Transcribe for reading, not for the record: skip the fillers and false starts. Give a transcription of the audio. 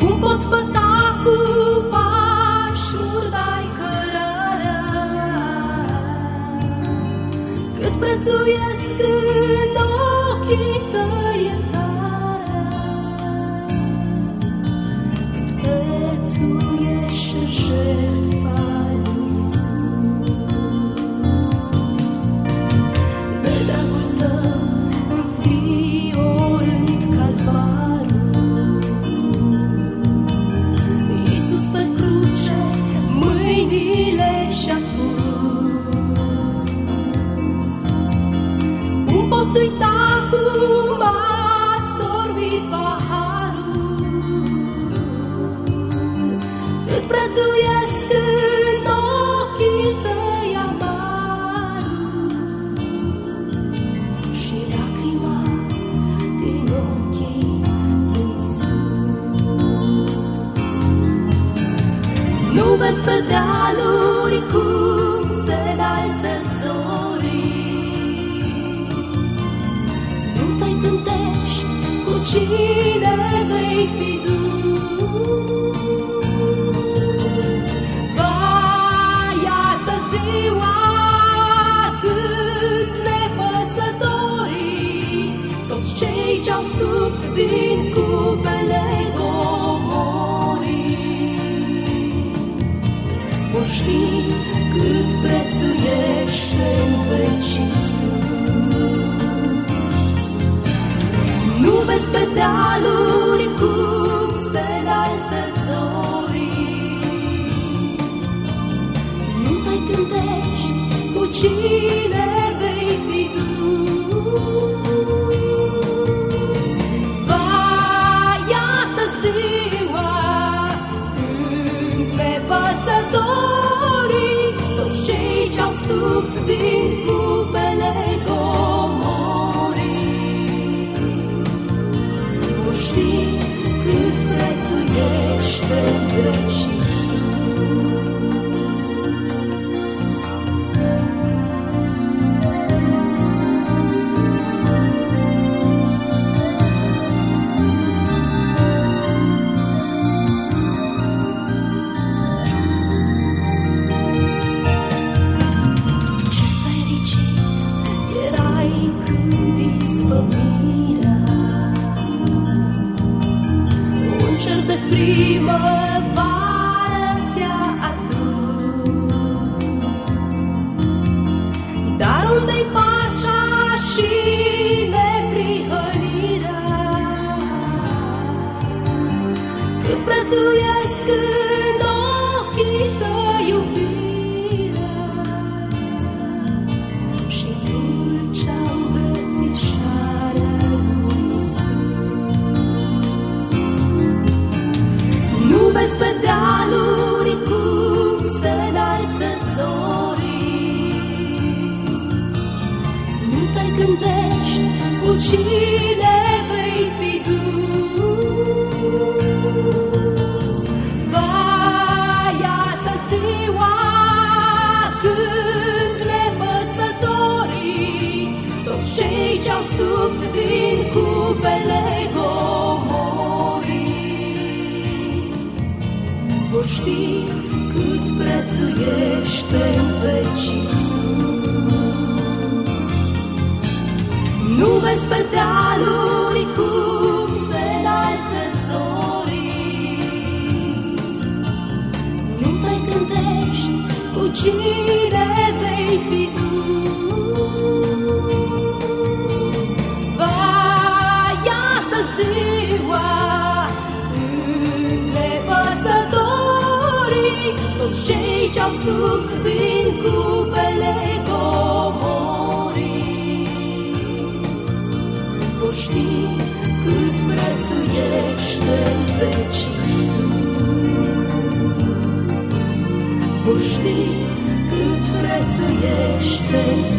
Cum poți păta cu pași murdai cărarea? Cât prețuiesc în ochii tăi iertarea? Cât prețuiește jertfa lui Iisus? De dragul tău înfiorând calvarul, Iisus pe cruce mâinile și-a pus. Cum poți uita cum a sorbit paharul? Cât prețuiesc în ochii tăi amarul și lacrima din ochii lui Iisus. Nu vezi pe dealuri cum se înalță zorii, nu te gândești cu cine vei fi dus. Vai, iată ziua când nepăsătorii, toți cei ce-au subt din cupele comorii, vor ști cât prețuiește în veci Iisus. Nu vezi pe dealuri cum se înalță zorii, nu te gândești cu cine vei fi dus. Vai, iată ziua când nepăsătorii, toți cei ce-au subt din cupele comorii, vor ști cât prețuiește în veci Iisus. Ce fericit erai când izbăvirea, un cer de primăvară ți-a adus. Dar unde-i pacea și neprihănirea? Cât prețuiesc în ochii tăi iubirea și dulcea îmbrățișarea lui Iisus. Nu vezi pe dealuri cum se înalță zorii, nu te gândești cu cine vei fi dus. Vai, iată ziua când nepăsătorii, toți cei ce-au subt din cupele comorii, vor ști cât prețuiește în veci Iisus. Nu vezi pe dealuri cum se înalță zorii, nu te gândești cu cine vei fi dus. Vai, iată ziua când nepăsătorii, toți cei ce-au subt din cupele comorii, vor ști cât prețuiește în veci Iisus. Vor ști cât prețuiește